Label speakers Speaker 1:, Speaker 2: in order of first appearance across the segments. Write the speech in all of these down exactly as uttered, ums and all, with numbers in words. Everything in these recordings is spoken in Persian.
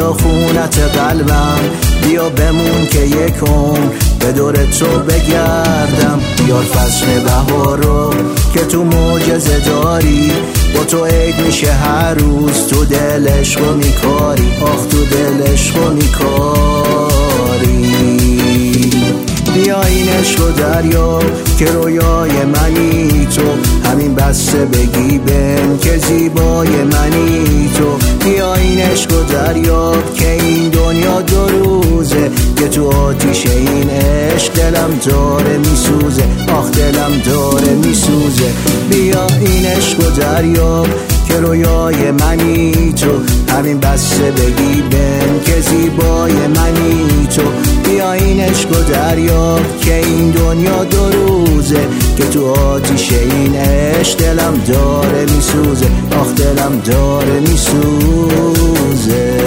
Speaker 1: بیا خونت قلبم، بیا بمون که یکم به دور تو بگردم. بیار فصل بهارو که تو معجزه داری، با تو عید میشه هر روز، تو دل عشقو میکاری، آخ تو دل عشقو میکاری. بیا این عشق و دریا که رویای منی تو، همین بسته بگی بهم که زیبای منی تو. بیا این عشق و دریا که این دنیا دو روزه، که تو آتیش این عشق دلم داره میسوزه، آخ دلم داره میسوزه. بیا این عشق و دریا که رویای منی تو، همین بسته بگی بهم که زیبای منی تو. بیا این عشق و دریا که این دنیا دو روزه، که تو آتیش این عشق دلم داره میسوزه، آخ دلم داره میسوزه.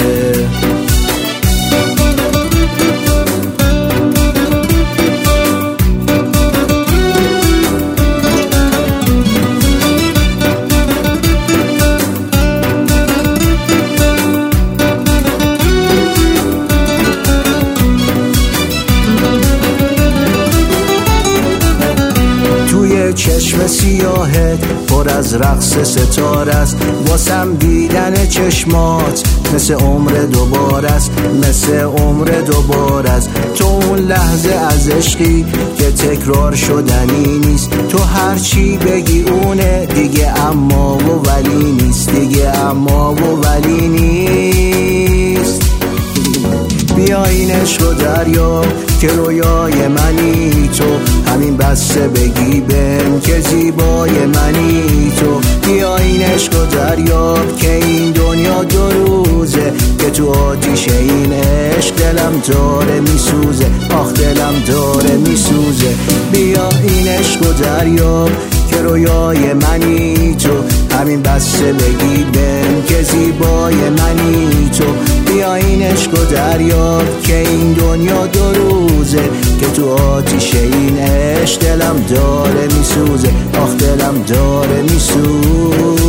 Speaker 1: چشم سیاهت پر از رقص ستاره است، واسم دیدن چشمات مثل عمر دوباره است، مثل عمر دوباره است. تو اون لحظه از عشقی که تکرار شدنی نیست، تو هر چی بگی اونه دیگه، اما و ولی نیست دیگه، اما و ولی نیست. بیا این عشق و دریا که رویای منی تو، همین بسته بگی بهم که زیبای منی تو. بیا این عشق و دریا که این دنیا دو روزه، که تو آتیش این عشق دلم داره میسوزه، آخ دلم داره میسوزه. بیا این عشق و دریا که رویای منی تو، همین بسته بگی بهم که زیبای منی تو. بیا این عشق و دریا که این دنیا دو روزه، که تو آتیش این عشق دلم داره میسوزه، آخ دلم داره میسوزه.